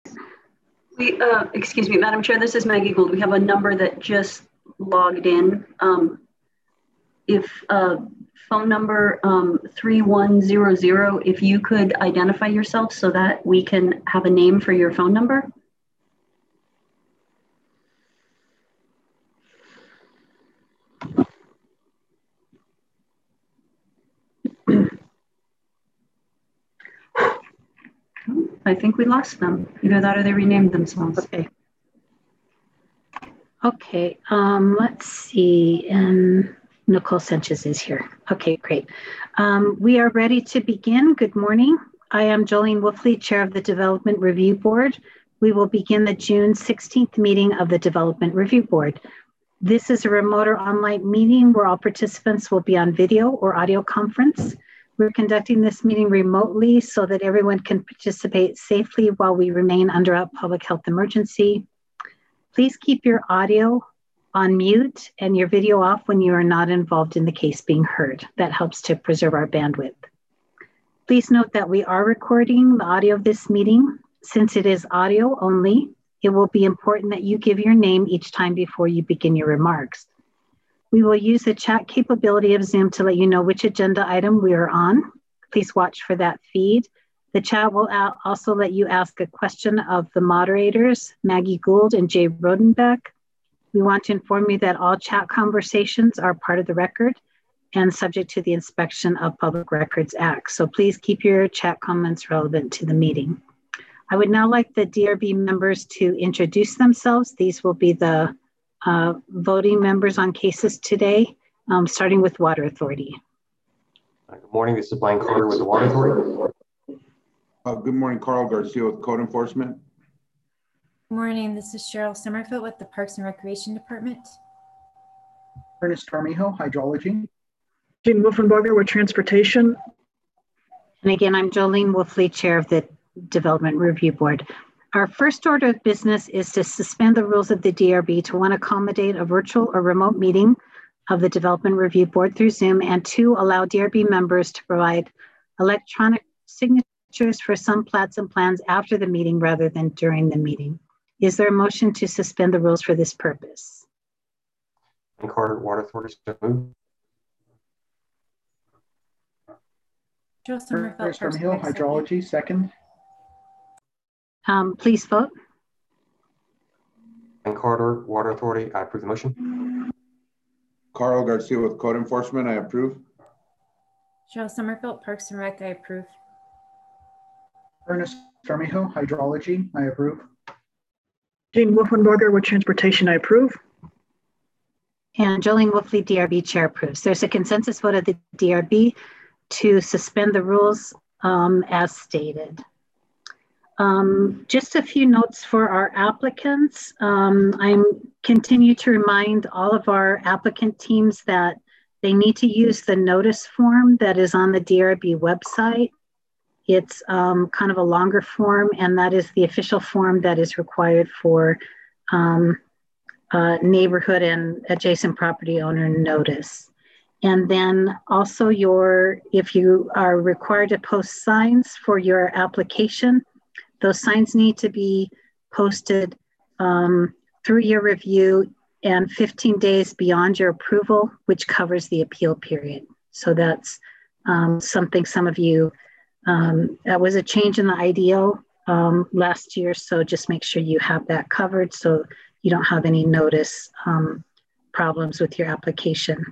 Excuse me, Madam Chair, this is Maggie Gould. We have a number that just logged in. If phone number 3100, if you could identify yourself so that we can have a name for your phone number. I think we lost them. Either that or they renamed themselves. Okay. Okay, let's see. And Nicole Sanchez is here. Okay, great. We are ready to begin. Good morning. I am Jolene Wolfley, Chair of the Development Review Board. We will begin the June 16th meeting of the Development Review Board. This is a remote or online meeting where all participants will be on video or audio conference. We're conducting this meeting remotely so that everyone can participate safely while we remain under a public health emergency. Please keep your audio on mute and your video off when you are not involved in the case being heard. That helps to preserve our bandwidth. Please note that we are recording the audio of this meeting. Since it is audio only, it will be important that you give your name each time before you begin your remarks. We will use the chat capability of Zoom to let you know which agenda item we are on. Please watch for that feed. The chat will also let you ask a question of the moderators, Maggie Gould and Jay Rodenbeck. We want to inform you that all chat conversations are part of the record and subject to the Inspection of Public Records Act. So please keep your chat comments relevant to the meeting. I would now like the DRB members to introduce themselves. These will be the voting members on cases today, starting with Water Authority. Good morning, this is Brian Carter with the Water Authority. Good morning, Carl Garcia with Code Enforcement. Good morning, this is Cheryl Summerfield with the Parks and Recreation Department. Ernest Armijo, Hydrology. Jane Wolfenbarger with Transportation. And again, I'm Jolene Wolfley, Chair of the Development Review Board. Our first order of business is to suspend the rules of the DRB to one, accommodate a virtual or remote meeting of the Development Review Board through Zoom, and two, allow DRB members to provide electronic signatures for some plats and plans after the meeting rather than during the meeting. Is there a motion to suspend the rules for this purpose? And Carter, Water Authority, so moved. Ernest Armijo, Hydrology, second. Please vote. And Carter, Water Authority, I approve the motion. Carl Garcia with Code Enforcement, I approve. Cheryl Summerfield, Parks and Rec, I approve. Ernest Armijo, Hydrology, I approve. Jane Wolfenbarger with Transportation, I approve. And Jolene Wolfley, DRB Chair, approves. There's a consensus vote of the DRB to suspend the rules as stated. Just a few notes for our applicants. I'm continue to remind all of our applicant teams that they need to use the notice form that is on the DRB website. It's kind of a longer form, and that is the official form that is required for neighborhood and adjacent property owner notice. And then also if you are required to post signs for your application, those signs need to be posted through your review and 15 days beyond your approval, which covers the appeal period. So that's something some of you, that was a change in the IDO last year. So just make sure you have that covered so you don't have any notice problems with your application.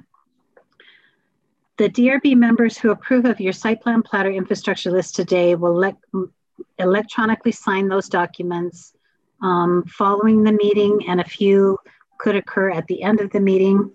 The DRB members who approve of your site plan, plat, or infrastructure list today will electronically sign those documents following the meeting, and a few could occur at the end of the meeting.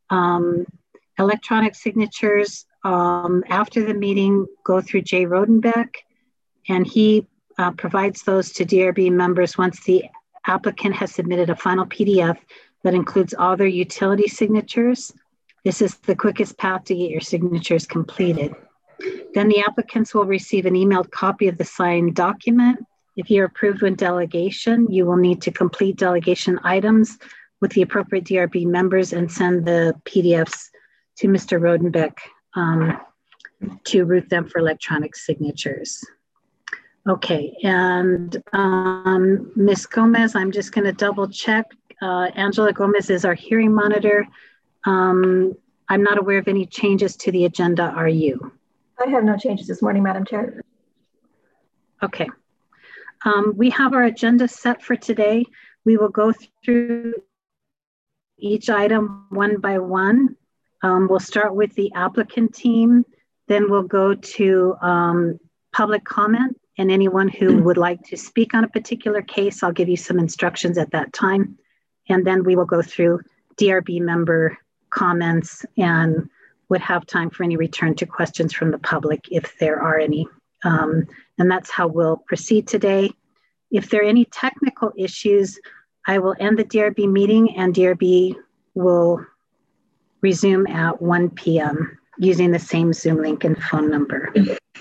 Electronic signatures after the meeting go through Jay Rodenbeck, and he provides those to DRB members once the applicant has submitted a final PDF that includes all their utility signatures. This is the quickest path to get your signatures completed. Then the applicants will receive an emailed copy of the signed document. If you're approved with delegation, you will need to complete delegation items with the appropriate DRB members and send the PDFs to Mr. Rodenbeck to route them for electronic signatures. Okay, and Ms. Gomez, I'm just going to double check. Angela Gomez is our hearing monitor. I'm not aware of any changes to the agenda. Are you? I have no changes this morning, Madam Chair. Okay. We have our agenda set for today. We will go through each item one by one. We'll start with the applicant team, then we'll go to public comment, and anyone who would like to speak on a particular case, I'll give you some instructions at that time. And then we will go through DRB member comments and would have time for any return to questions from the public if there are any. And that's how we'll proceed today. If there are any technical issues, I will end the DRB meeting and DRB will resume at 1 p.m. using the same Zoom link and phone number.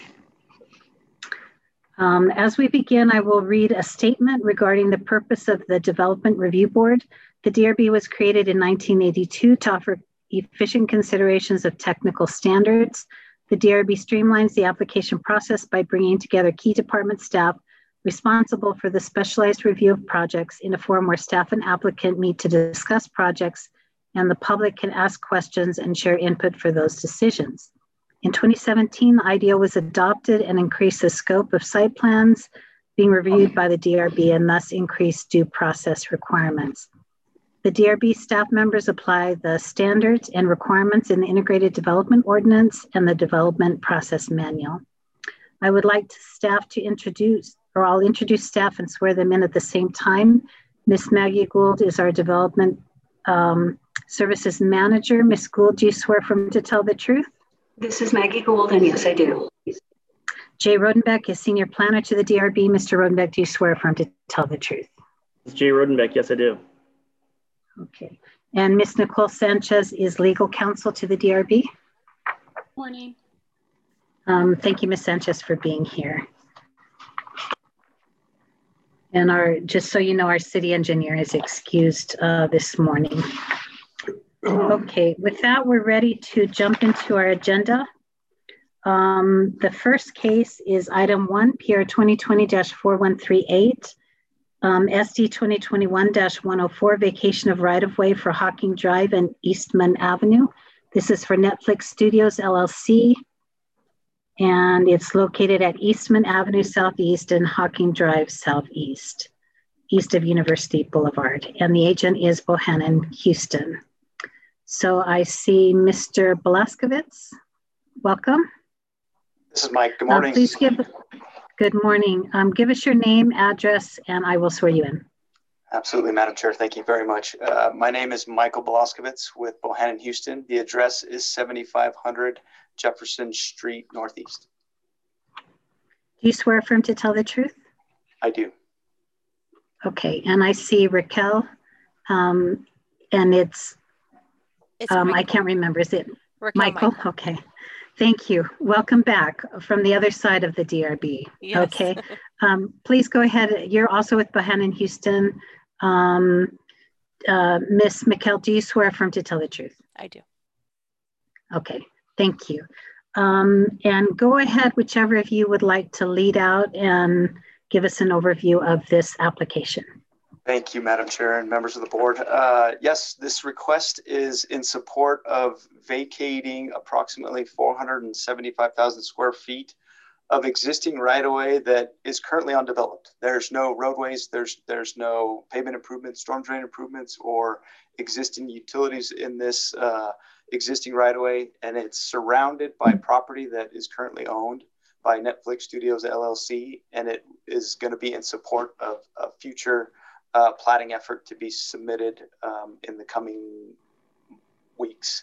As we begin, I will read a statement regarding the purpose of the Development Review Board. The DRB was created in 1982 to offer efficient considerations of technical standards. The DRB streamlines the application process by bringing together key department staff responsible for the specialized review of projects in a forum where staff and applicant meet to discuss projects and the public can ask questions and share input for those decisions. In 2017, the IDEO was adopted and increased the scope of site plans being reviewed by the DRB and thus increased due process requirements. The DRB staff members apply the standards and requirements in the Integrated Development Ordinance and the Development Process Manual. I would like staff to introduce, or I'll introduce staff and swear them in at the same time. Ms. Maggie Gould is our Development Services Manager. Ms. Gould, do you swear affirm to tell the truth? This is Maggie Gould, and yes, I do. Jay Rodenbeck is Senior Planner to the DRB. Mr. Rodenbeck, do you swear affirm to tell the truth? It's Jay Rodenbeck, yes, I do. Okay. And Ms. Nicole Sanchez is Legal Counsel to the DRB. Morning. Thank you, Ms. Sanchez, for being here. And just so you know, our city engineer is excused this morning. Okay, with that, we're ready to jump into our agenda. The first case is item 1, PR 2020-4138, SD 2021-104, vacation of right-of-way for Hocking Drive and Eastman Avenue. This is for Netflix Studios, LLC, and it's located at Eastman Avenue Southeast and Hocking Drive Southeast, east of University Boulevard. And the agent is Bohannon Houston. So I see Mr. Blaskovitz. Welcome. This is Mike. Good morning. Good morning. Give us your name, address, and I will swear you in. Absolutely, Madam Chair. Thank you very much. My name is Michael Blaskovitz with Bohannon Houston. The address is 7500 Jefferson Street, Northeast. Do you swear affirm to tell the truth? I do. Okay, and I see Raquel, and it's I can't remember. Is it Michael? Okay. Thank you. Welcome back from the other side of the DRB. Yes. Okay. Please go ahead. You're also with Bohannon Houston. Miss Mikkel, do you swear affirm to tell the truth? I do. Okay. Thank you. And go ahead, whichever of you would like to lead out and give us an overview of this application. Thank you, Madam Chair and members of the board. Yes, this request is in support of vacating approximately 475,000 square feet of existing right-of-way that is currently undeveloped. There's no roadways, there's no pavement improvements, storm drain improvements, or existing utilities in this existing right-of-way, and it's surrounded by property that is currently owned by Netflix Studios LLC, and it is going to be in support of a future platting effort to be submitted in the coming weeks.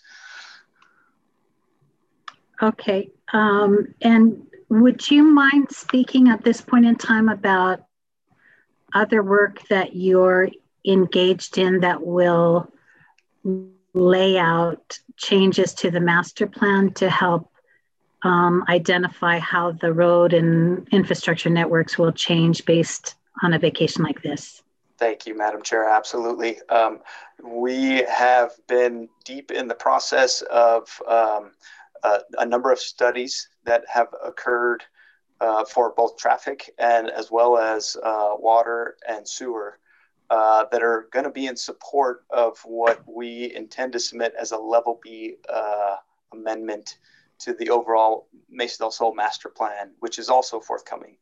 Okay, and would you mind speaking at this point in time about other work that you're engaged in that will lay out changes to the master plan to help identify how the road and infrastructure networks will change based on a vacation like this? Thank you, Madam Chair. Absolutely. We have been deep in the process of a number of studies that have occurred for both traffic and as well as water and sewer that are going to be in support of what we intend to submit as a level B amendment to the overall Mesa del Sol master plan, which is also forthcoming.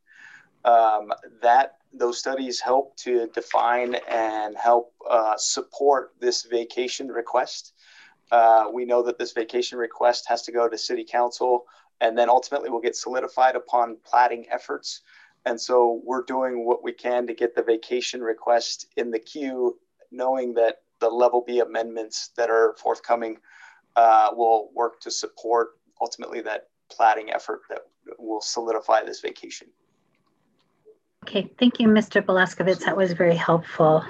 Those studies help to define and help support this vacation request. We know that this vacation request has to go to City Council and then ultimately will get solidified upon platting efforts. And so we're doing what we can to get the vacation request in the queue, knowing that the level B amendments that are forthcoming will work to support ultimately that platting effort that will solidify this vacation. Okay, thank you, Mr. Belaskovitz. That was very helpful.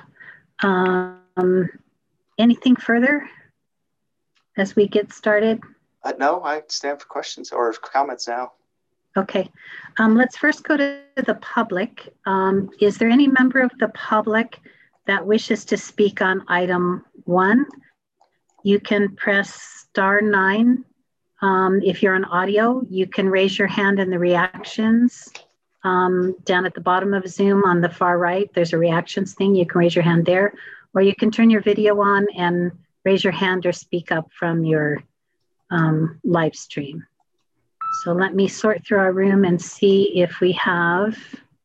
Anything further as we get started? No, I stand for questions or comments now. Okay, let's first go to the public. Is there any member of the public that wishes to speak on item 1? You can press *9. If you're on audio, you can raise your hand in the reactions. Down at the bottom of Zoom on the far right, there's a reactions thing. You can raise your hand there, or you can turn your video on and raise your hand or speak up from your live stream. So let me sort through our room and see if we have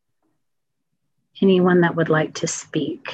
anyone that would like to speak.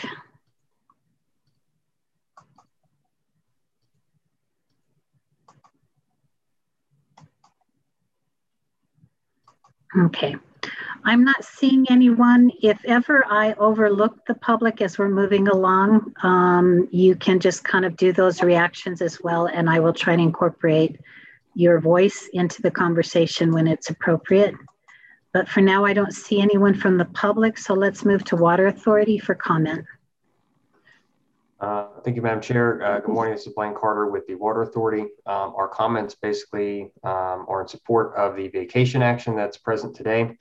Okay, I'm not seeing anyone. If ever I overlook the public as we're moving along, you can just kind of do those reactions as well, and I will try and incorporate your voice into the conversation when it's appropriate. But for now, I don't see anyone from the public, so let's move to Water Authority for comment. Thank you, Madam Chair. Good morning. This is Blaine Carter with the Water Authority. Our comments basically are in support of the vacation action that's present today.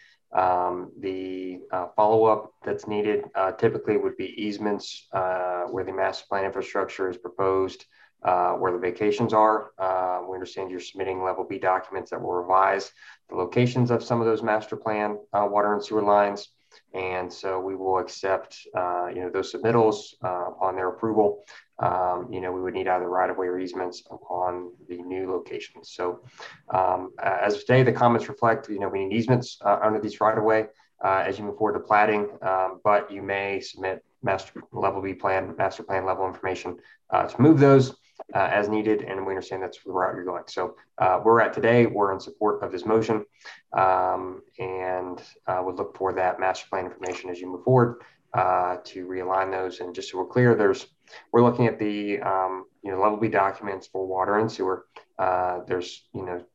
The follow-up that's needed typically would be easements where the master plan infrastructure is proposed, where the vacations are. We understand you're submitting level B documents that will revise the locations of some of those master plan water and sewer lines. And so we will accept, those submittals upon their approval. We would need either right-of-way or easements upon the new locations. So as of today, the comments reflect, we need easements under these right-of-way as you move forward to platting, but you may submit master plan level information to move those as needed, and we understand that's the route you're going. So where we're at today, we're in support of this motion, and would look for that master plan information as you move forward to realign those. And just so we're clear, we're looking at the level B documents for water and sewer. There's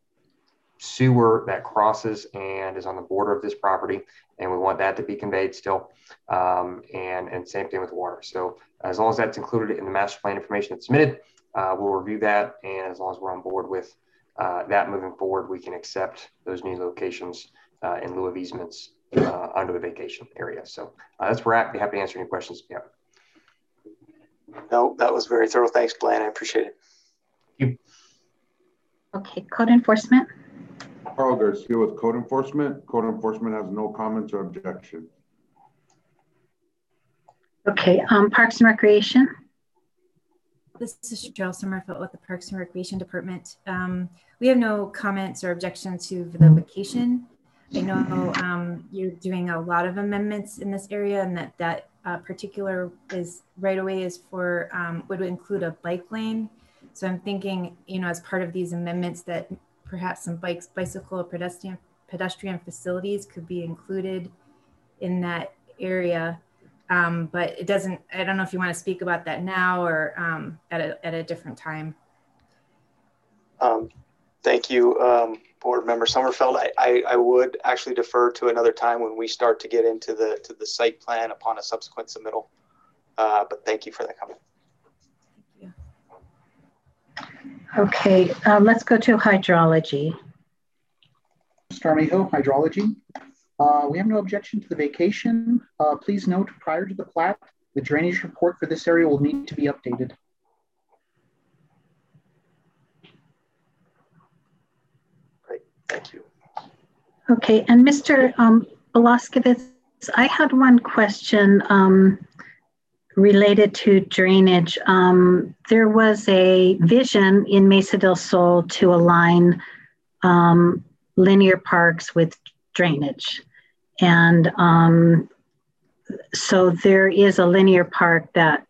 sewer that crosses and is on the border of this property, and we want that to be conveyed still, and same thing with water. So as long as that's included in the master plan information that's submitted, we'll review that, and as long as we're on board with that moving forward, we can accept those new locations in lieu of easements under the vacation area. So that's where we're at. Be happy to answer any questions if you have. No, that was very thorough. Thanks, Blaine. I appreciate it. Thank you. Okay, code enforcement. Carl Garcia with Code Enforcement. Code Enforcement has no comments or objections. Okay, Parks and Recreation. This is Cheryl Summerfoot with the Parks and Recreation Department. We have no comments or objections to the vacation. I know you're doing a lot of amendments in this area, and that particular right away is for would include a bike lane. So I'm thinking, as part of these amendments, that perhaps some bicycle or pedestrian facilities could be included in that area. But it doesn't, I don't know if you want to speak about that now or at a different time. Thank you, Board Member Sommerfeld. I would actually defer to another time when we start to get into the site plan upon a subsequent submittal. But thank you for that comment. Thank you. Okay, let's go to hydrology. Starmy Hydrology. We have no objection to the vacation. Please note, prior to the plat, the drainage report for this area will need to be updated. Great, thank you. Okay, and Mr. Belaskevitz, I had one question related to drainage. There was a vision in Mesa del Sol to align linear parks with drainage. And so there is a linear park that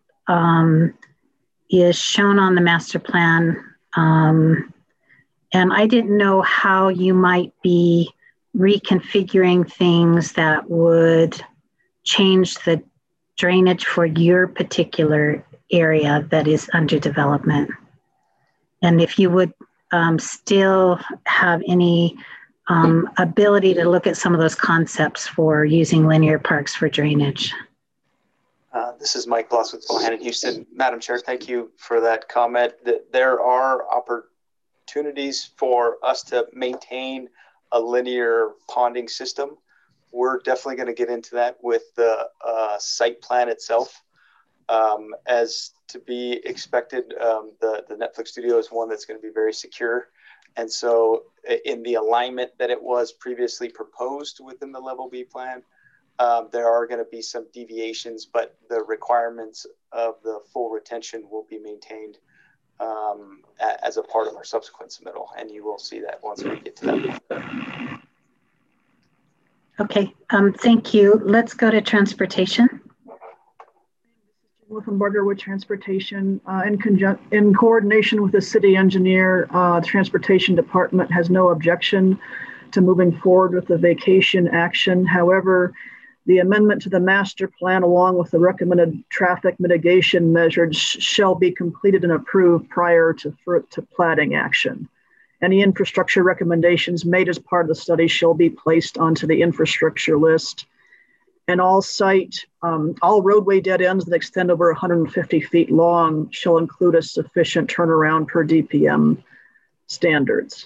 is shown on the master plan. And I didn't know how you might be reconfiguring things that would change the drainage for your particular area that is under development. And if you would still have any ability to look at some of those concepts for using linear parks for drainage. This is Mike Bloss with Bohannon Houston. Madam Chair, thank you for that comment. There are opportunities for us to maintain a linear ponding system. We're definitely going to get into that with the site plan itself. As to be expected, the Netflix studio is one that's going to be very secure. And so in the alignment that it was previously proposed within the level B plan, there are going to be some deviations, but the requirements of the full retention will be maintained as a part of our subsequent submittal. And you will see that once we get to that. Okay, thank you. Let's go to transportation. Wolfenbarger with transportation. In coordination with the city engineer, the transportation department has no objection to moving forward with the vacation action. However, the amendment to the master plan along with the recommended traffic mitigation measures shall be completed and approved prior to platting action. Any infrastructure recommendations made as part of the study shall be placed onto the infrastructure list. And all roadway dead ends that extend over 150 feet long shall include a sufficient turnaround per DPM standards.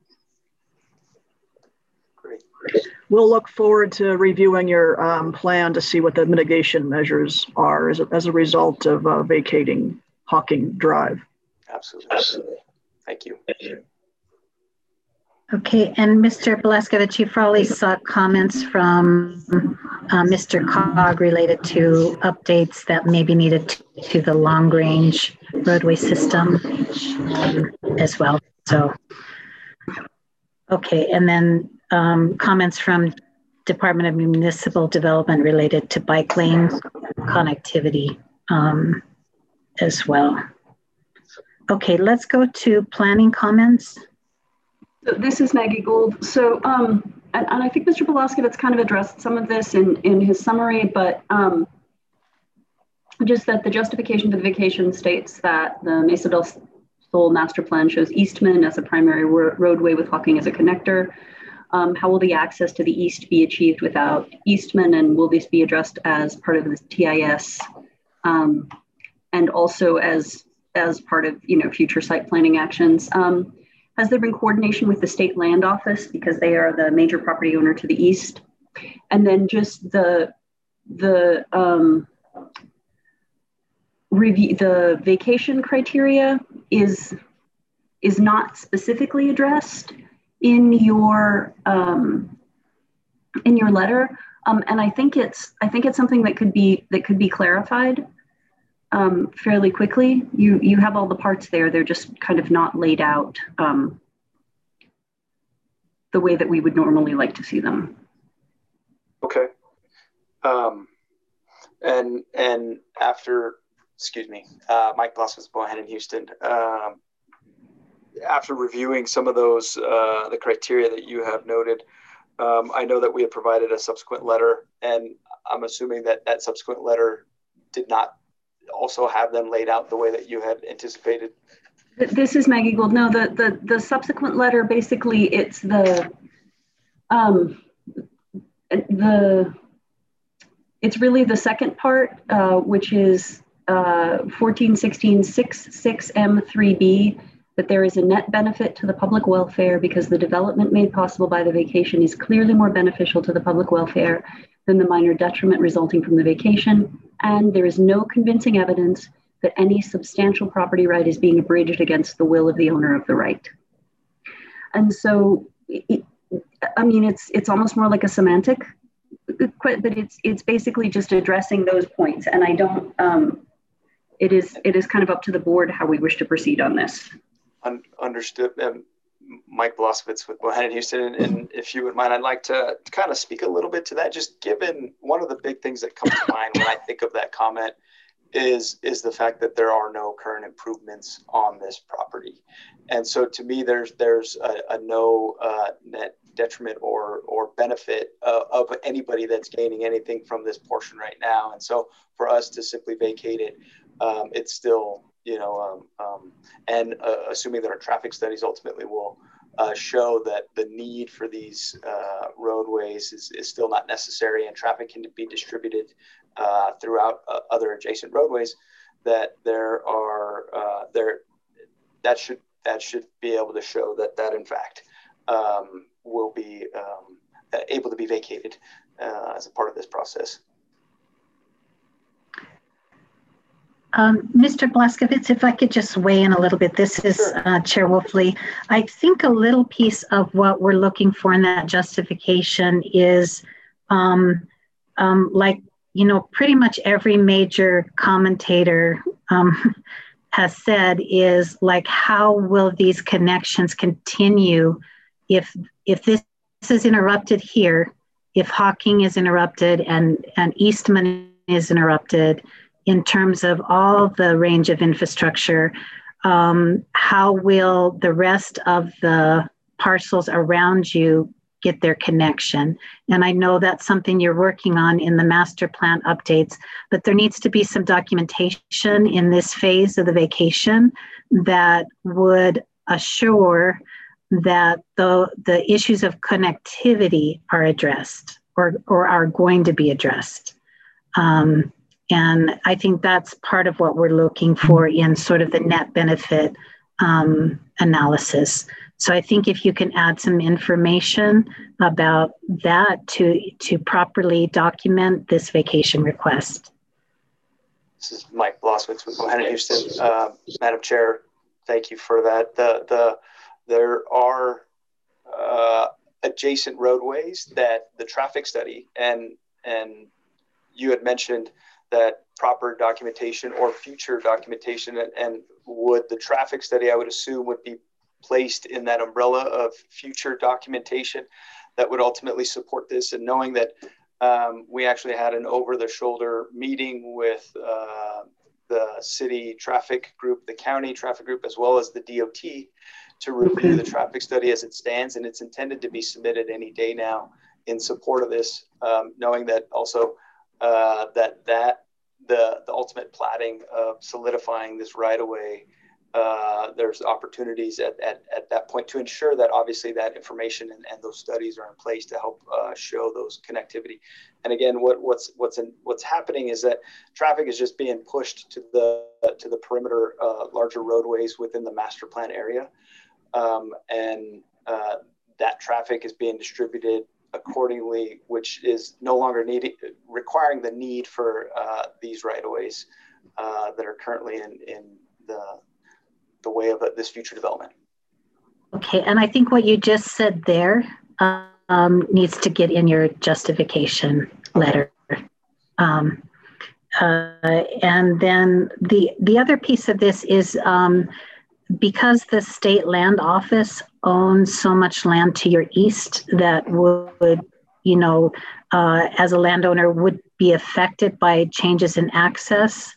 Great. We'll look forward to reviewing your plan to see what the mitigation measures are as a result of vacating Hawking Drive. Absolutely. Thank you. Okay, and Mr. Belaskevitz, you probably saw comments from Mr. Cog related to updates that may be needed to the long-range roadway system as well. So, okay, and then comments from Department of Municipal Development related to bike lane connectivity as well. Okay, let's go to planning comments. So this is Maggie Gould. So, and I think Mr. Belaskevitz kind of addressed some of this in his summary, but just that the justification for the vacation states that the Mesa del Sol master plan shows Eastman as a primary roadway with Hawking as a connector. How will the access to the east be achieved without Eastman, and will this be addressed as part of the TIS and also as part of future site planning actions? Has there been coordination with the state land office because they are the major property owner to the east? And then just the vacation criteria is not specifically addressed in your letter, and I think it's something that could be clarified fairly quickly. You have all the parts there; they're just kind of not laid out the way that we would normally like to see them. Okay. And after, excuse me, Mike Bloss with Bohannon Houston. After reviewing some of those, the criteria that you have noted, I know that we have provided a subsequent letter, and I'm assuming that that subsequent letter did not also have them laid out the way that you had anticipated. This is Maggie Gould. No, the subsequent letter, basically it's it's really the second part, which is 141666M3B, that there is a net benefit to the public welfare because the development made possible by the vacation is clearly more beneficial to the public welfare than the minor detriment resulting from the vacation, and there is no convincing evidence that any substantial property right is being abridged against the will of the owner of the right. And so I mean, it's almost more like a semantic, but it's basically just addressing those points. And I don't, it is kind of up to the board how we wish to proceed on this. Understood. Mike Blosowitz with Bohannon Houston, and if you would mind, I'd like to kind of speak a little bit to that. Just given one of the big things that comes to mind when I think of that comment is the fact that there are no current improvements on this property, and so to me, there's a no net detriment or benefit of anybody that's gaining anything from this portion right now, and so for us to simply vacate it, it's still. And assuming that our traffic studies ultimately will show that the need for these roadways is still not necessary and traffic can be distributed throughout other adjacent roadways, that that should be able to show that in fact will be able to be vacated as a part of this process. Mr. Blazkowicz, if I could just weigh in a little bit. This is Chair Wolfley. I think a little piece of what we're looking for in that justification is like, pretty much every major commentator has said is like, how will these connections continue if this is interrupted here, if Hawking is interrupted and Eastman is interrupted, in terms of all the range of infrastructure, how will the rest of the parcels around you get their connection? And I know that's something you're working on in the master plan updates, but there needs to be some documentation in this phase of the vacation that would assure that the issues of connectivity are addressed or are going to be addressed. And I think that's part of what we're looking for in sort of the net benefit analysis. So I think if you can add some information about that to properly document this vacation request. This is Mike Blosowitz with Bohannon Houston. Madam Chair, thank you for that. There are adjacent roadways that the traffic study and you had mentioned that proper documentation or future documentation, and would the traffic study, I would assume, would be placed in that umbrella of future documentation that would ultimately support this. And knowing that we actually had an over-the-shoulder meeting with the city traffic group, the county traffic group, as well as the DOT to review the traffic study as it stands, and it's intended to be submitted any day now in support of this, knowing that also the ultimate platting of solidifying this right of way, there's opportunities at that point to ensure that obviously that information and those studies are in place to help show those connectivity. And again, what's happening is that traffic is just being pushed to the perimeter larger roadways within the master plan area, and that traffic is being distributed accordingly, which is no longer requiring the need for these right-of-ways that are currently in the way of this future development. Okay, and I think what you just said there needs to get in your justification letter. And then the other piece of this is because the state land office owns so much land to your east that would, as a landowner would be affected by changes in access.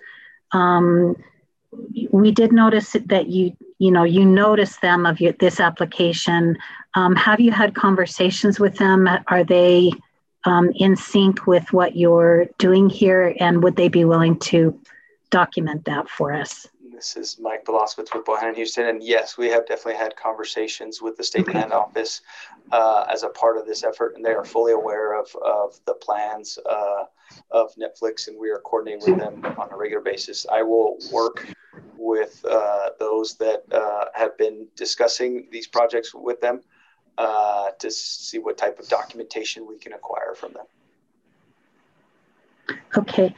We did notice that you noticed them of this application. Have you had conversations with them? Are they in sync with what you're doing here? And would they be willing to document that for us? This is Mike Blosowitz with Bohannon Houston, and yes, we have definitely had conversations with the state land office as a part of this effort, and they are fully aware of the plans of Netflix, and we are coordinating with them on a regular basis. I will work with those that have been discussing these projects with them to see what type of documentation we can acquire from them. Okay.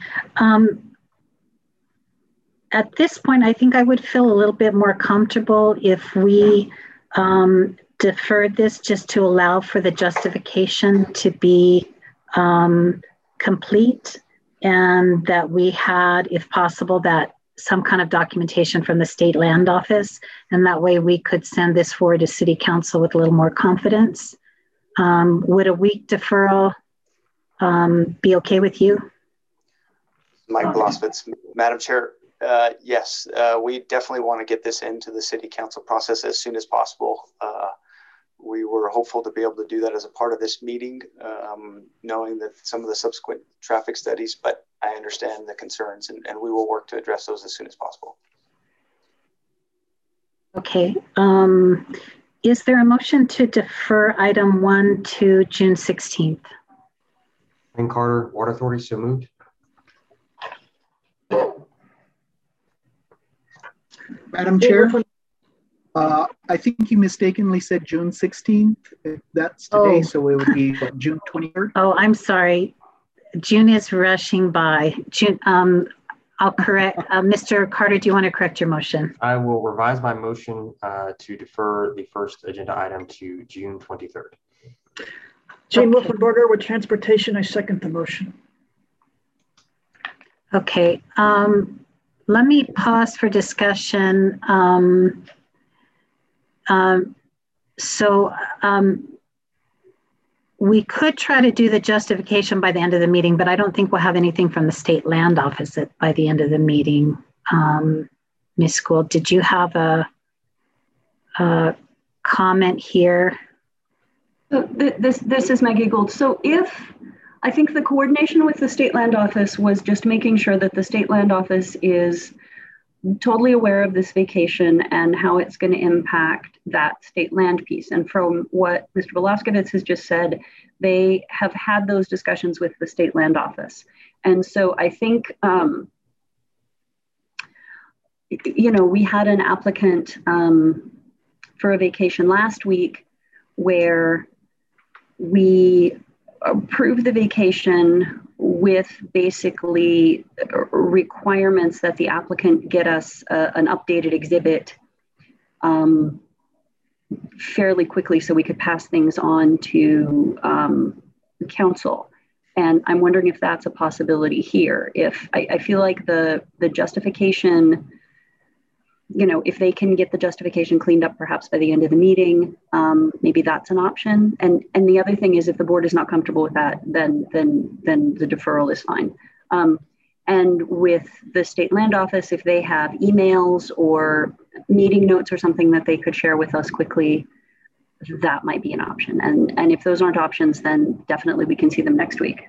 At this point, I think I would feel a little bit more comfortable if we deferred this just to allow for the justification to be complete, and that we had, if possible, that some kind of documentation from the state land office, and that way we could send this forward to city council with a little more confidence. Would a week deferral be okay with you? Mike Blosvitz, Madam Chair. Yes, we definitely want to get this into the city council process as soon as possible. We were hopeful to be able to do that as a part of this meeting, knowing that some of the subsequent traffic studies, but I understand the concerns, and we will work to address those as soon as possible. Okay. Is there a motion to defer item 1 to June 16th? Wayne Carter, Water Authority, so moved. Madam Chair, I think you mistakenly said June 16th. That's today, so it would be what, June 23rd? Oh, I'm sorry. June is rushing by. June, I'll correct. Mr. Carter, do you want to correct your motion? I will revise my motion to defer the first agenda item to June 23rd. Jane Wolfenberger with Transportation. I second the motion. Okay. Let me pause for discussion. We could try to do the justification by the end of the meeting, but I don't think we'll have anything from the state land office by the end of the meeting. Ms. Gould, did you have a comment here? So this is Maggie Gould. So I think the coordination with the state land office was just making sure that the state land office is totally aware of this vacation and how it's going to impact that state land piece. And from what Mr. Velasquez has just said, they have had those discussions with the state land office. And so I think, we had an applicant for a vacation last week where we approved the vacation with basically requirements that the applicant get us an updated exhibit fairly quickly so we could pass things on to council. And I'm wondering if that's a possibility here. If I feel like the justification, if they can get the justification cleaned up perhaps by the end of the meeting, maybe that's an option. And the other thing is, if the board is not comfortable with that, then the deferral is fine. And with the state land office, if they have emails or meeting notes or something that they could share with us quickly, that might be an option. And if those aren't options, then definitely we can see them next week.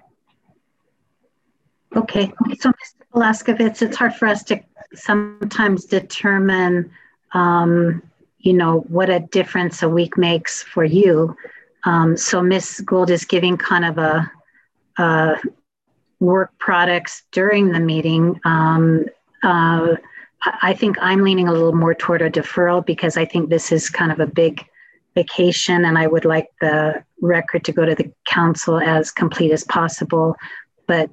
Okay, so Mr. Velasquez, it's hard for us to sometimes determine, what a difference a week makes for you. So Ms. Gould is giving kind of a work products during the meeting. I think I'm leaning a little more toward a deferral because I think this is kind of a big vacation and I would like the record to go to the council as complete as possible. But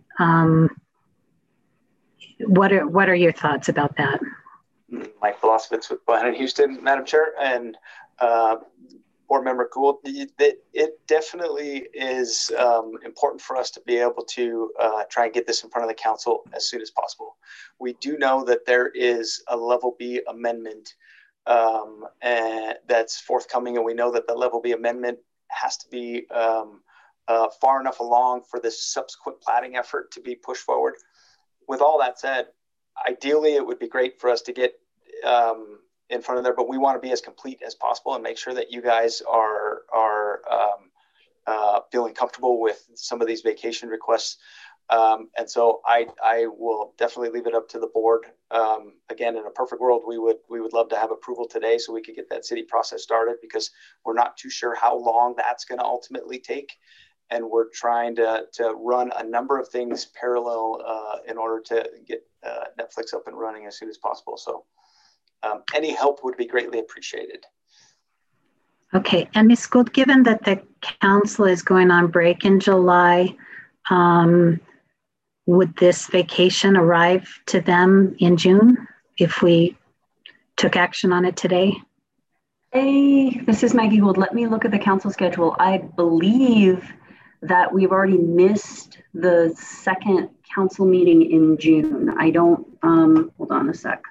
what are your thoughts about that? Mike Blosvitz with Bohannon Houston, Madam Chair, and Board Member Gould. It definitely is important for us to be able to try and get this in front of the council as soon as possible. We do know that there is a Level B amendment and that's forthcoming, and we know that the Level B amendment has to be far enough along for this subsequent plating effort to be pushed forward. With all that said, ideally it would be great for us to get in front of there, but we want to be as complete as possible and make sure that you guys are feeling comfortable with some of these vacation requests. And so I will definitely leave it up to the board. Again, in a perfect world, we would love to have approval today so we could get that city process started, because we're not too sure how long that's going to ultimately take. And we're trying to run a number of things parallel in order to get Netflix up and running as soon as possible. So any help would be greatly appreciated. Okay, and Ms. Gould, given that the council is going on break in July, would this vacation arrive to them in June if we took action on it today? This is Maggie Gould. Let me look at the council schedule. I believe that we've already missed the second council meeting in June. I don't, hold on a sec.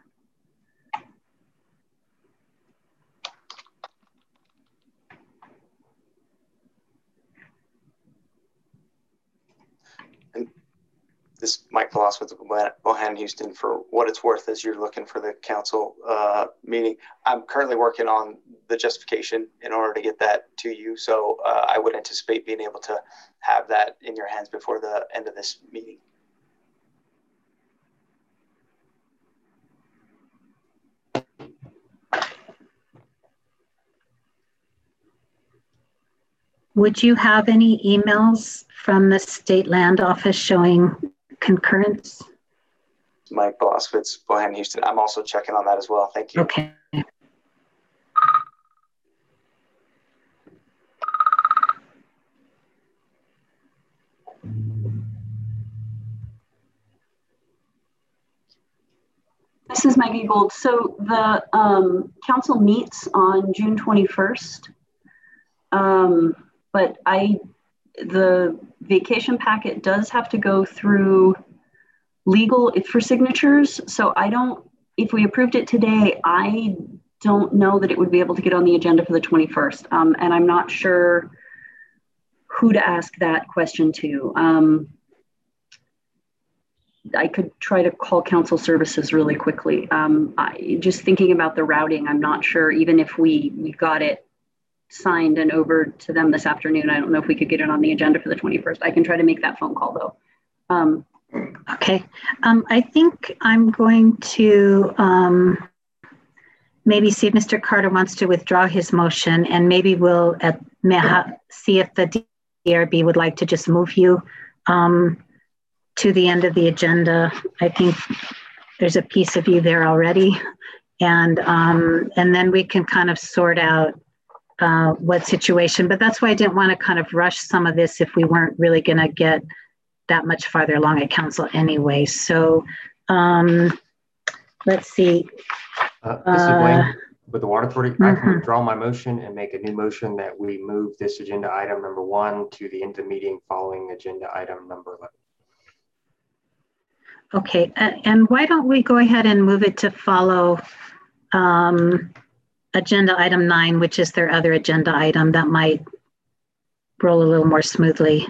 This is Mike Velasquez with Bohannon Houston. For what it's worth, as you're looking for the council meeting, I'm currently working on the justification in order to get that to you. So I would anticipate being able to have that in your hands before the end of this meeting. Would you have any emails from the state land office showing concurrence? Mike Velasquez, Bohannon Houston. I'm also checking on that as well. Thank you. Okay. This is Maggie Gould. So the council meets on June 21st, but the vacation packet does have to go through legal for signatures. So if we approved it today, I don't know that it would be able to get on the agenda for the 21st. And I'm not sure who to ask that question to. I could try to call council services really quickly. Just thinking about the routing, I'm not sure, even if we got it signed and over to them this afternoon, I don't know if we could get it on the agenda for the 21st. I can try to make that phone call though. Okay. I think I'm going to maybe see if Mr. Carter wants to withdraw his motion, and maybe we'll see if the DRB would like to just move you to the end of the agenda. I think there's a piece of you there already. And then we can kind of sort out what situation, but that's why I didn't want to kind of rush some of this if we weren't really going to get that much farther along at council anyway. So let's see. This is Wayne with the Water Authority. I can withdraw my motion and make a new motion that we move this agenda item number 1 to the end of the meeting following agenda item number 11. Okay, and why don't we go ahead and move it to follow agenda item 9, which is their other agenda item that might roll a little more smoothly.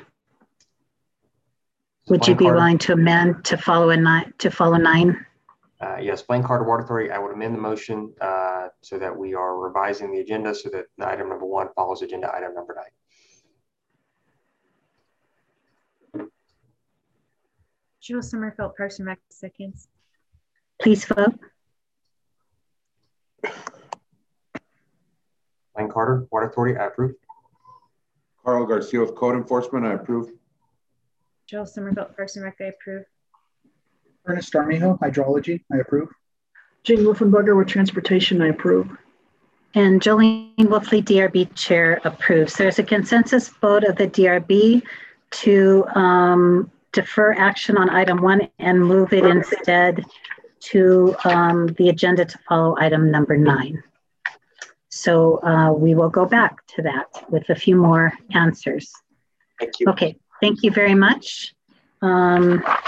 Would you be willing to amend to follow 9? Yes, Blaine Carter Water Authority. I would amend the motion so that we are revising the agenda so that the item number 1 follows agenda item number 9. Joe Sommerfeld, Parks and Rec, seconds. Please vote. Blaine Carter Water Authority, I approve. Carl Garcia with Code Enforcement, I approve. Joe Sommerfeld, Parks and Rec, I approve. Ernest Armijo, Hydrology, I approve. Jane Wolfenberger with Transportation, I approve. And Jolene Wolfley, DRB Chair, approves. There's a consensus vote of the DRB to defer action on item 1 and move it instead to the agenda to follow item number 9. So we will go back to that with a few more answers. Thank you. Okay, thank you very much.